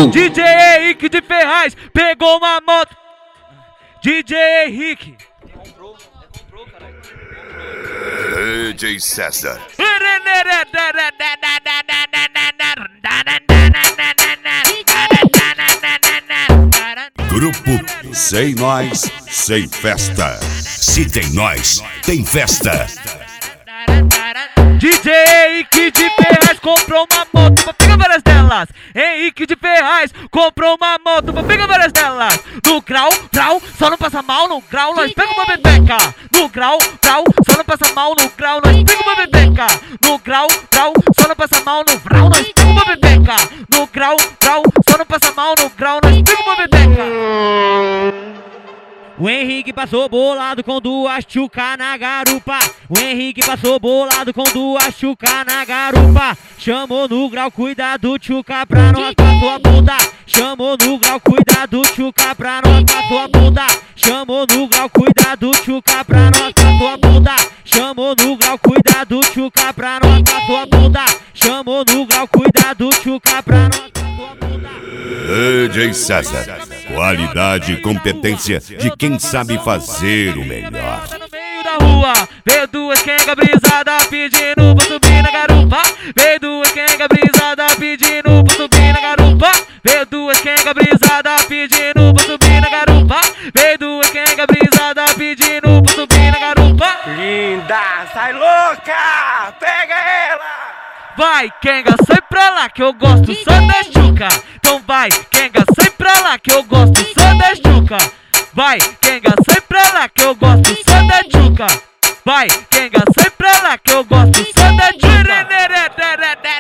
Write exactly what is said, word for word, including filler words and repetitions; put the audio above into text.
Grupo D J Henrique de Ferraz pegou uma moto. D J Henrique comprou, comprou, caralho. D J César. Grupo Sem Nós, Sem Festa. Se tem nós, tem festa. D J Henrique de Ferraz comprou uma moto pra pegar várias delas. Henrique de Ferraz comprou uma moto pra pegar várias delas. No grau, grau, só não passa mal. No grau, nós pega uma bebeca. No grau, grau, só não passa mal. No grau, nós pega uma bebeca. No grau, grau, só não passa mal. No grau, nós pega uma bebeca. No grau, grau, só não passa mal. No grau, nós pega uma bebeca. O Henrique passou bolado com duas tchuca na garupa. O Henrique passou bolado com duas tchuca na garupa. Chamou no grau, cuidado, tchuca pra não raspar sua bunda. Chamou no grau, cuidado, tchuca pra não raspar sua bunda. Chamou no grau, cuidado, tchuca pra não raspar sua bunda. Chamou no grau, cuidado, tchuca pra não raspar sua bunda. Chamou no grau, cuidado, tchuca pra não raspar sua bunda. D J César, qualidade e competência de quem sabe fazer o melhor. No meio da rua, veio duas quenga brisada pedindo pra subir na garupa. Veio duas quenga brisada pedindo pra subir na garupa. Veio duas quenga brisada pedindo pra subir na garupa. Veio duas quenga brisada pedindo pra subir na garupa. Linda, sai louca, pega ela! Vai, quenga, sai pra lá que eu gosto só da tchuca. Então vai, quenga, sai pra lá que eu gosto só da tchuca. Vai, quenga, sai pra lá que eu gosto só da tchuca. Vai, quenga, sai pra lá que eu gosto só da tchuca.